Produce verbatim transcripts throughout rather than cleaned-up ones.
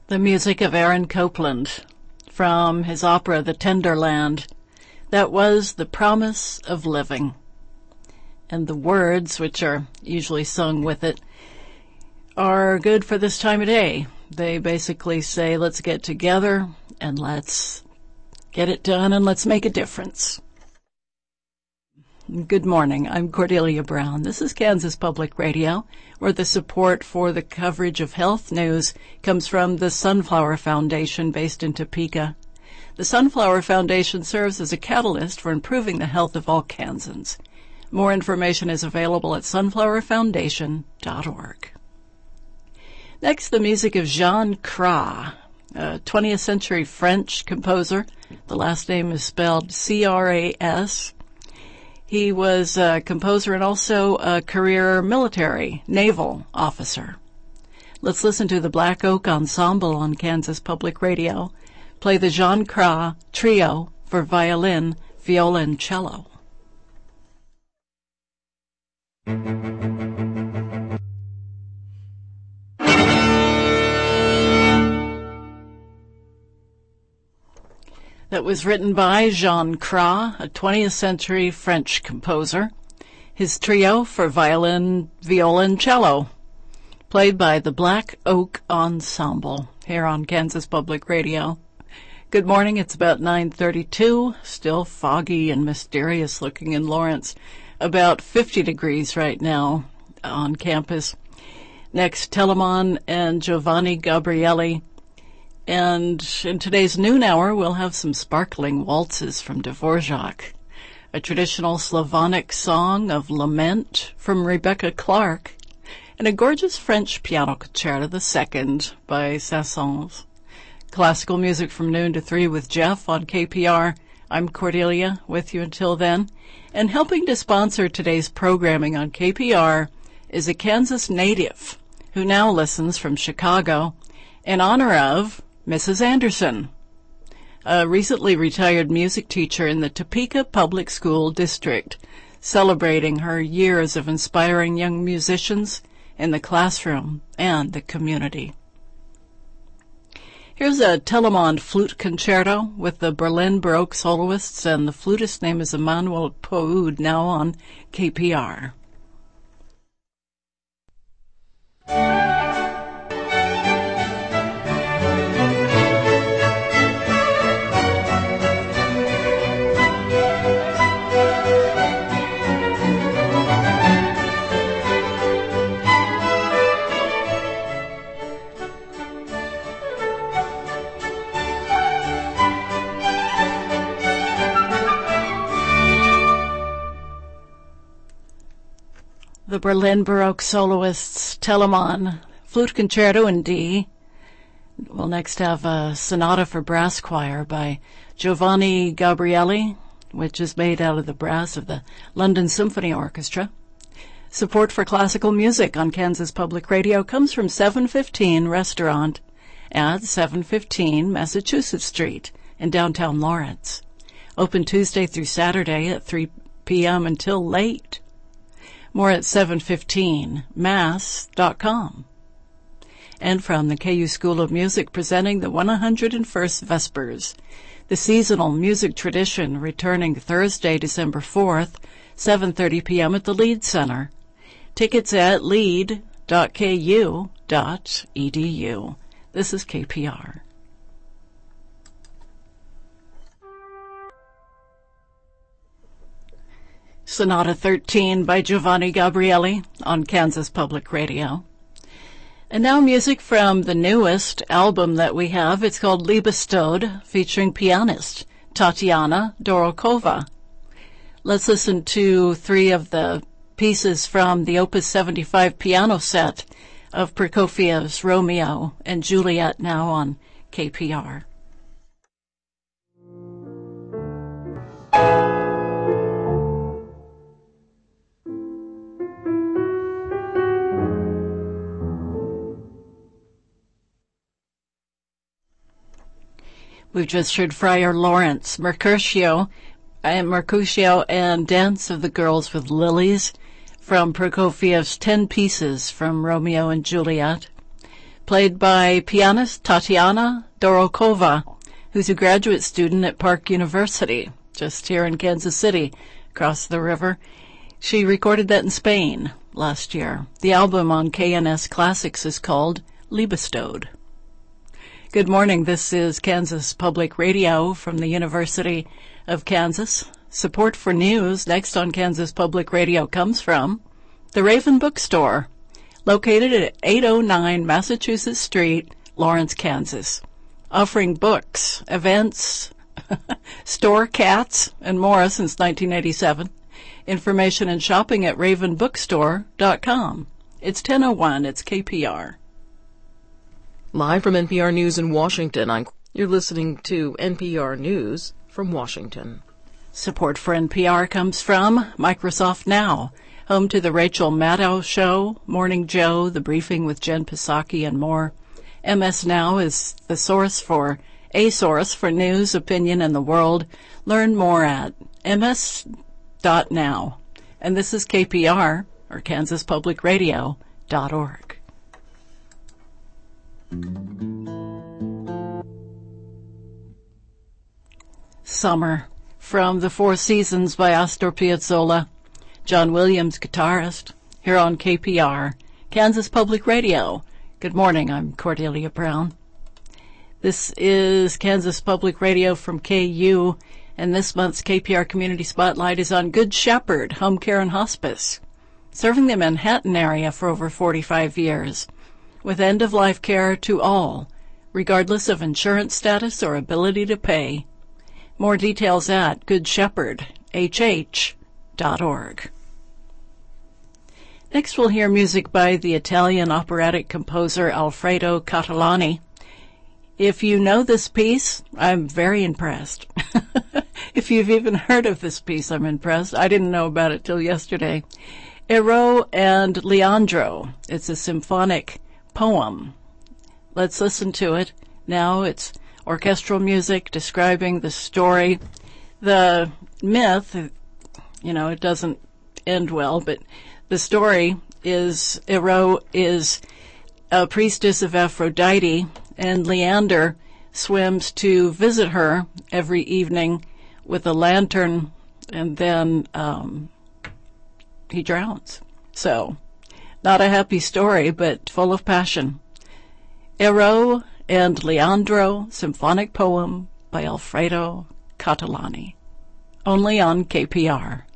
The music of Aaron Copland from his opera The Tender Land. That was The Promise of Living. And the words, which are usually sung with it, are good for this time of day. They basically say, let's get together and let's get it done and let's make a difference. Good morning. I'm Cordelia Brown. This is Kansas Public Radio, where the support for the coverage of health news comes from the Sunflower Foundation based in Topeka. The Sunflower Foundation serves as a catalyst for improving the health of all Kansans. More information is available at sunflower foundation dot org. Next, the music of Jean Cras, a twentieth century French composer. The last name is spelled C R A S. He was a composer and also a career military, naval officer. Let's listen to the Black Oak Ensemble on Kansas Public Radio play the Jean Cras Trio for violin, viola, and cello. That was written by Jean Cras, a twentieth century French composer. His trio for violin, viola, and cello, played by the Black Oak Ensemble here on Kansas Public Radio. Good morning. It's about nine thirty-two, still foggy and mysterious looking in Lawrence. About fifty degrees right now on campus. Next, Telemon and Giovanni Gabrielli. And in today's noon hour, we'll have some sparkling waltzes from Dvorak, a traditional Slavonic song of lament from Rebecca Clark, and a gorgeous French piano concerto, the second, by Saint-Saëns. Classical music from noon to three with Jeff on K P R. I'm Cordelia, with you until then. And helping to sponsor today's programming on K P R is a Kansas native who now listens from Chicago in honor of Missus Anderson, a recently retired music teacher in the Topeka Public School District, celebrating her years of inspiring young musicians in the classroom and the community. Here's a Telemon flute concerto with the Berlin Baroque soloists, and the flutist's name is Emmanuel Poud, now on K P R. The Berlin Baroque soloists, Telemon, flute concerto in D. We'll next have a sonata for brass choir by Giovanni Gabrielli, which is made out of the brass of the London Symphony Orchestra. Support for classical music on Kansas Public Radio comes from seven fifteen Restaurant at seven fifteen Massachusetts Street in downtown Lawrence. Open Tuesday through Saturday at three p.m. until late. More at seven fifteen mass dot com. And from the K U School of Music, presenting the one hundred first Vespers, the seasonal music tradition, returning Thursday, December fourth, seven thirty p.m. at the Lead Center. Tickets at lead dot k u dot e d u. This is K P R. Sonata thirteen by Giovanni Gabrielli on Kansas Public Radio. And now music from the newest album that we have. It's called Liebestod, featuring pianist Tatiana Dorokova. Let's listen to three of the pieces from the Opus seventy-five piano set of Prokofiev's Romeo and Juliet, now on K P R. We've just heard Friar Lawrence, Mercutio, and Mercutio and Dance of the Girls with Lilies from Prokofiev's Ten Pieces from Romeo and Juliet. played by pianist Tatiana Dorokova, who's a graduate student at Park University, just here in Kansas City, across the river. She recorded that in Spain last year. The album on K N S Classics is called Liebestod. Good morning. This is Kansas Public Radio from the University of Kansas. Support for news next on Kansas Public Radio comes from the Raven Bookstore, located at eight oh nine Massachusetts Street, Lawrence, Kansas, offering books, events, store cats, and more since nineteen eighty-seven. Information and shopping at raven bookstore dot com. It's ten oh one. It's K P R. Live from N P R News in Washington, I'm, you're listening to N P R News from Washington. Support for N P R comes from Microsoft Now, home to the Rachel Maddow Show, Morning Joe, The Briefing with Jen Psaki, and more. M S Now is the source for a source for news, opinion, and the world. Learn more at m s dot now. And this is K P R, or kansas public radio dot org. Summer from The Four Seasons by Astor Piazzolla, John Williams, guitarist, here on K P R, Kansas Public Radio. Good morning, I'm Cordelia Brown. This is Kansas Public Radio from K U, and this month's K P R Community Spotlight is on Good Shepherd Home Care and Hospice, serving the Manhattan area for over forty-five years, with end-of-life care to all, regardless of insurance status or ability to pay. More details at good shepherd h h dot org. Next we'll hear music by the Italian operatic composer Alfredo Catalani. If you know this piece, I'm very impressed. If you've even heard of this piece, I'm impressed. I didn't know about it till yesterday. Ero and Leandro. It's a symphonic poem. Let's listen to it. Now it's orchestral music describing the story. The myth, you know, it doesn't end well, but the story is Ero is a priestess of Aphrodite, and Leander swims to visit her every evening with a lantern, and then um, he drowns. So, not a happy story, but full of passion. Ero and Leandro, symphonic poem by Alfredo Catalani. Only on K P R.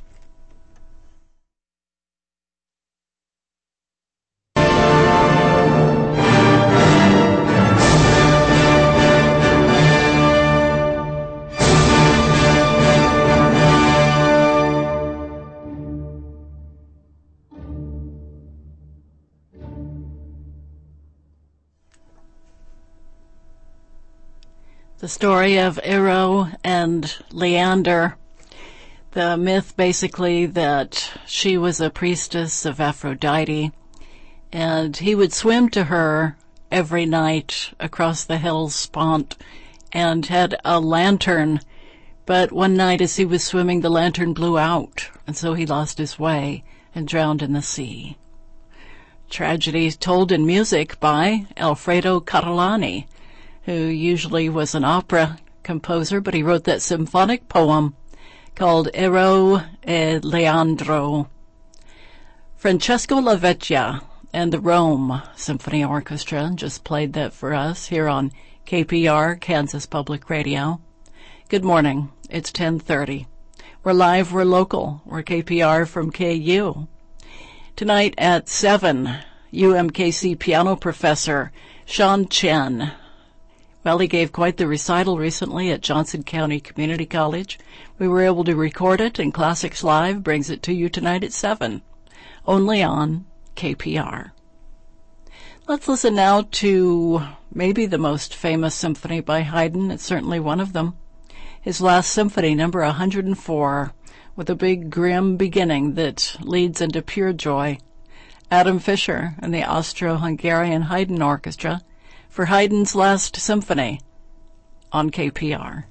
The story of Ero and Leander. The myth basically that she was a priestess of Aphrodite, and he would swim to her every night across the Hellespont and had a lantern, but one night as he was swimming, the lantern blew out, and so he lost his way and drowned in the sea. Tragedy told in music by Alfredo Catalani, who usually was an opera composer, but he wrote that symphonic poem called Ero e Leandro. Francesco Lavecchia and the Rome Symphony Orchestra just played that for us here on K P R, Kansas Public Radio. Good morning. It's ten thirty. We're live, we're local. We're K P R from K U. Tonight at seven, U M K C piano professor Sean Chen. Well, he gave quite the recital recently at Johnson County Community College. We were able to record it, and Classics Live brings it to you tonight at seven, only on K P R. Let's listen now to maybe the most famous symphony by Haydn. It's certainly one of them. His last symphony, number one hundred four, with a big grim beginning that leads into pure joy. Adam Fischer and the Austro-Hungarian Haydn Orchestra for Haydn's Last Symphony on K P R.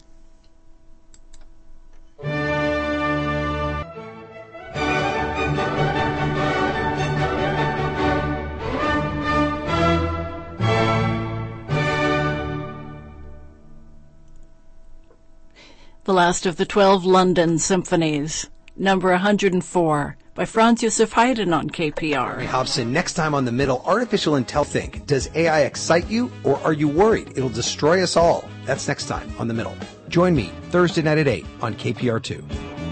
the last of the twelve London symphonies, number one hundred four, by Franz Josef Haydn on K P R. Mary Hobson, next time on The Middle, artificial intelligence. Think, does A I excite you, or are you worried it'll destroy us all? That's next time on The Middle. Join me Thursday night at eight on K P R two.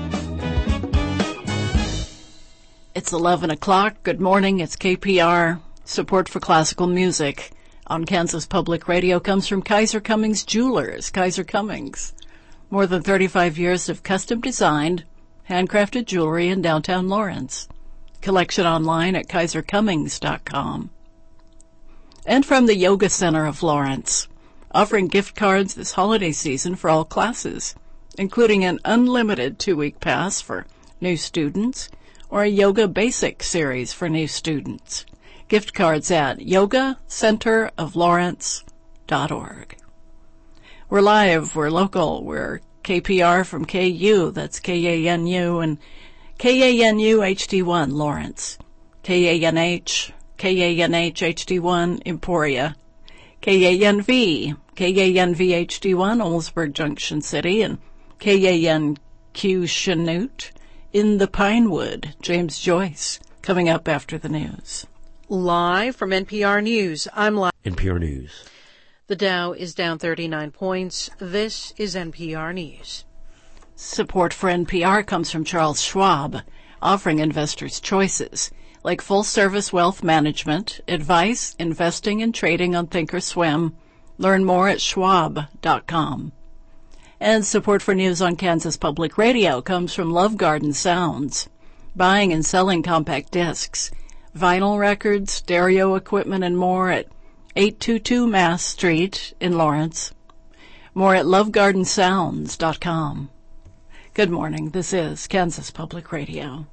It's eleven o'clock. Good morning. It's K P R. Support for classical music on Kansas Public Radio comes from Kaiser Cummings Jewelers. Kaiser Cummings. More than thirty-five years of custom-designed, handcrafted jewelry in downtown Lawrence. Collection online at kaiser cummings dot com. And from the Yoga Center of Lawrence, offering gift cards this holiday season for all classes, including an unlimited two-week pass for new students or a Yoga Basic series for new students. Gift cards at yoga center of lawrence dot org. We're live, we're local, we're K P R from K U, that's K A N U, and K A N U H D one Lawrence, K A N H, K A N H H D one Emporia, K A N V, K A N V H D one Oldsburg Junction City, and K A N Q Chanute in the Pinewood. James Joyce coming up after the news. Live from N P R News, I'm live. N P R News. The Dow is down thirty-nine points. This is N P R News. Support for N P R comes from Charles Schwab, offering investors choices like full-service wealth management, advice, investing, and trading on Thinkorswim. Learn more at schwab dot com. And support for news on Kansas Public Radio comes from Love Garden Sounds, buying and selling compact discs, vinyl records, stereo equipment, and more at eight twenty-two Mass Street in Lawrence. More at love garden sounds dot com. Good morning. This is Kansas Public Radio.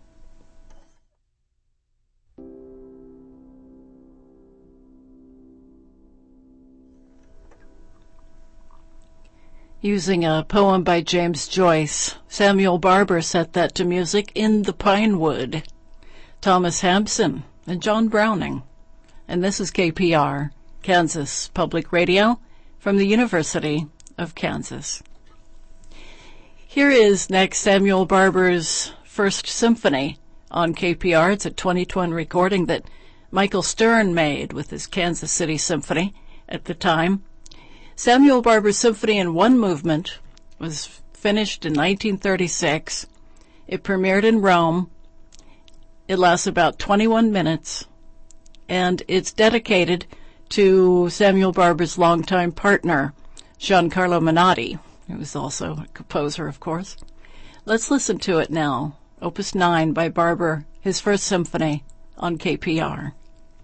Using a poem by James Joyce, Samuel Barber set that to music in the Pinewood. Thomas Hampson and John Browning. And this is K P R, Kansas Public Radio, from the University of Kansas. Here is next Samuel Barber's First Symphony on K P R. It's a twenty twenty recording that Michael Stern made with his Kansas City Symphony at the time. Samuel Barber's Symphony in One Movement was finished in nineteen thirty-six. It premiered in Rome. It lasts about twenty-one minutes, and it's dedicated to Samuel Barber's longtime partner, Giancarlo Menotti, who was also a composer, of course. Let's listen to it now. Opus nine by Barber, his first symphony on K P R.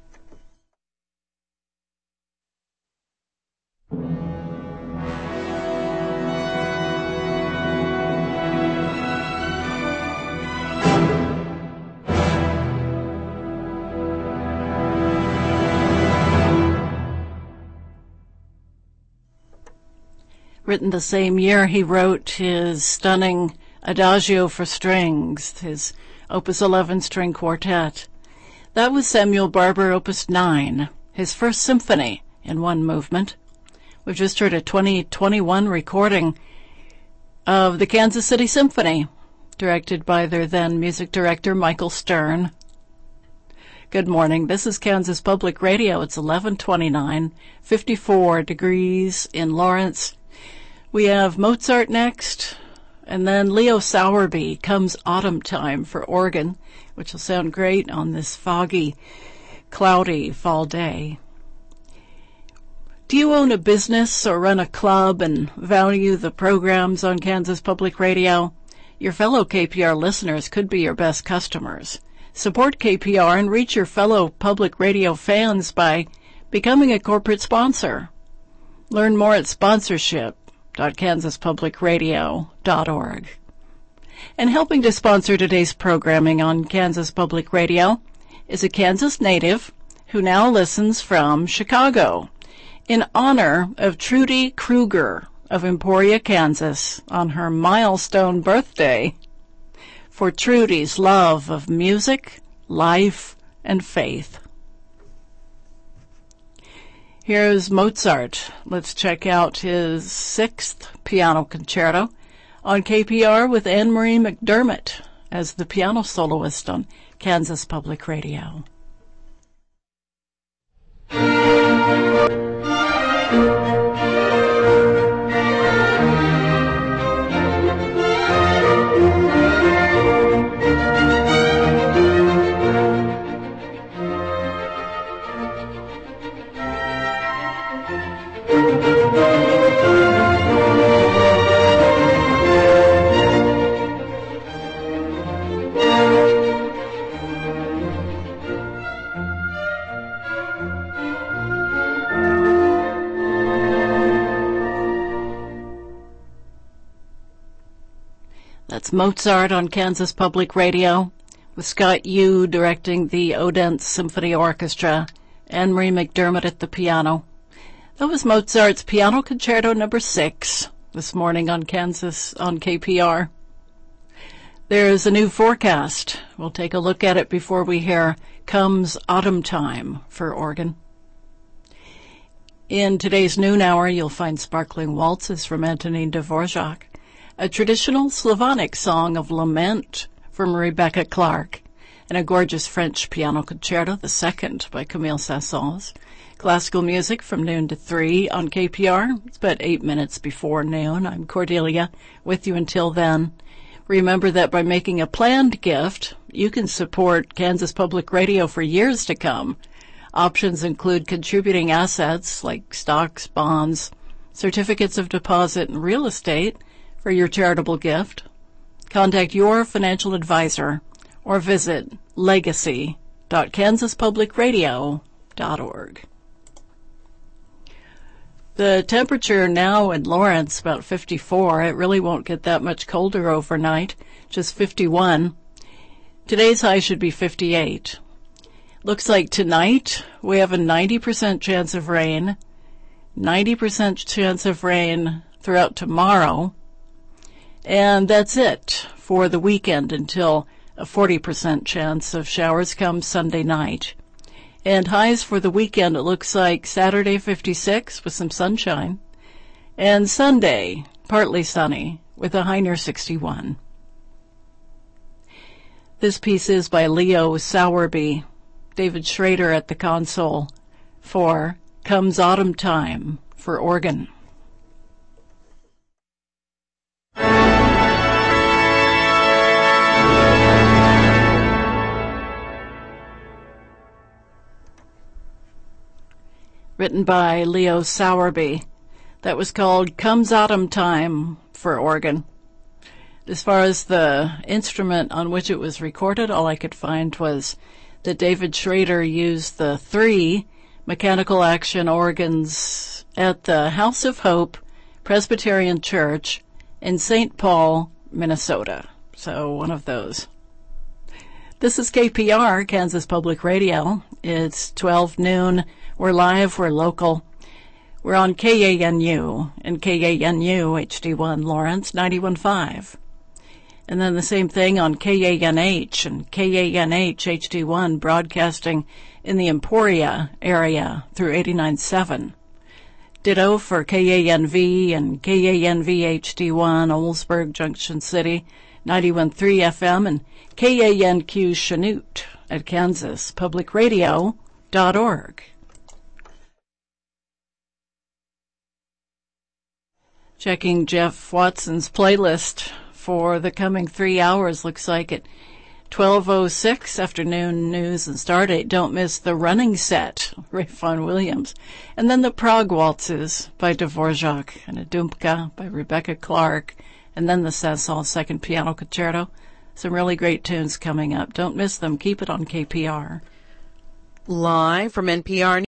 Written the same year he wrote his stunning Adagio for Strings, his Opus eleven string quartet. That was Samuel Barber, Opus nine, his first symphony in one movement. We've just heard a twenty twenty-one recording of the Kansas City Symphony, directed by their then music director, Michael Stern. Good morning. This is Kansas Public Radio. It's eleven twenty-nine, fifty-four degrees in Lawrence. We have Mozart next, and then Leo Sowerby, Comes Autumn Time for organ, which will sound great on this foggy, cloudy fall day. Do you own a business or run a club and value the programs on Kansas Public Radio? Your fellow K P R listeners could be your best customers. Support K P R and reach your fellow public radio fans by becoming a corporate sponsor. Learn more at sponsorship dot kansas public radio dot org. And helping to sponsor today's programming on Kansas Public Radio is a Kansas native who now listens from Chicago in honor of Trudy Kruger of Emporia, Kansas, on her milestone birthday. For Trudy's love of music, life, and faith. Here's Mozart. Let's check out his sixth piano concerto, on K P R with Anne-Marie McDermott as the piano soloist on Kansas Public Radio. That's Mozart on Kansas Public Radio, with Scott Yu directing the Odense Symphony Orchestra, Anne-Marie McDermott at the piano. That was Mozart's Piano Concerto number six this morning on Kansas on K P R. There's a new forecast. We'll take a look at it before we hear Comes Autumn Time for Oregon. In today's noon hour, you'll find Sparkling Waltzes from Antonin Dvorak, a traditional Slavonic song of lament from Rebecca Clark, and a gorgeous French piano concerto, the second by Camille Saint-Saëns. Classical music from noon to three on K P R. It's about eight minutes before noon. I'm Cordelia, with you until then. Remember that by making a planned gift, you can support Kansas Public Radio for years to come. Options include contributing assets like stocks, bonds, certificates of deposit, and real estate for your charitable gift. Contact your financial advisor or visit legacy dot kansas public radio dot org. The temperature now in Lawrence, about fifty-four. It really won't get that much colder overnight, just fifty-one. Today's high should be fifty-eight. Looks like tonight we have a ninety percent chance of rain, ninety percent chance of rain throughout tomorrow, and that's it for the weekend until a forty percent chance of showers come Sunday night. And highs for the weekend, it looks like Saturday fifty-six with some sunshine, and Sunday partly sunny with a high near sixty-one. This piece is by Leo Sowerby, David Schrader at the console for Comes Autumn Time for Organ. Written by Leo Sowerby. That was called Comes Autumn Time for Organ. As far as the instrument on which it was recorded, all I could find was that David Schrader used the three mechanical action organs at the House of Hope Presbyterian Church in Saint Paul, Minnesota. So one of those. This is K P R, Kansas Public Radio. It's twelve noon. We're live, we're local. We're on K A N U and K A N U H D one Lawrence ninety-one point five. And then the same thing on K A N H and K A N H H D one broadcasting in the Emporia area through eighty-nine point seven. Ditto for K A N V and K A N V H D one Oldsburg Junction City ninety-one point three F M and K A N Q Chanute at kansas public radio dot org. Checking Jeff Watson's playlist for the coming three hours. Looks like at twelve oh six afternoon news and stardate. Don't miss the running set, Ralph Vaughan Williams. And then the Prague Waltzes by Dvorak and a Dumpka by Rebecca Clark. And then the Saint-Saëns Second Piano Concerto. Some really great tunes coming up. Don't miss them. Keep it on K P R. Live from N P R